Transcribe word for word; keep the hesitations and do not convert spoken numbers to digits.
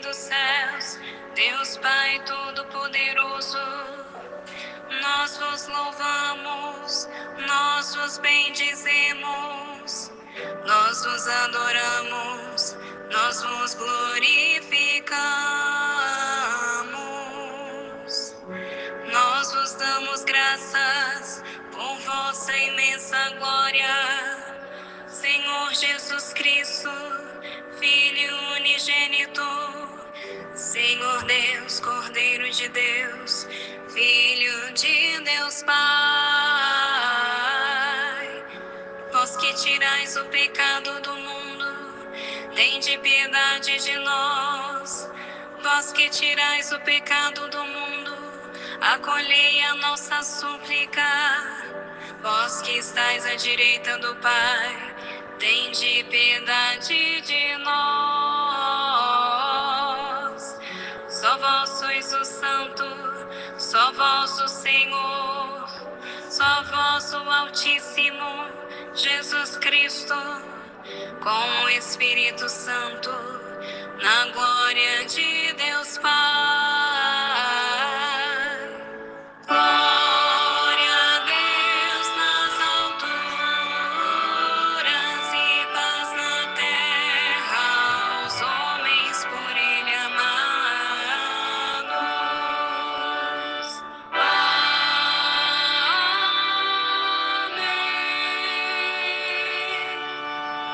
dos céus, Deus Pai Todo-Poderoso, nós vos louvamos, nós vos bendizemos, nós vos adoramos, nós vos glorificamos. Nós vos damos graças por vossa imensa glória, Senhor Jesus Cristo, Filho unigênito, Senhor Deus, Cordeiro de Deus, Filho de Deus Pai. Vós que tirais o pecado do mundo, tende piedade de nós. Vós que tirais o pecado do mundo, acolhei a nossa súplica. Vós que estais à direita do Pai, tende piedade de nós. Só vós sois o Santo, só vós o Senhor, só vós o Altíssimo, Jesus Cristo, com o Espírito Santo, na glória de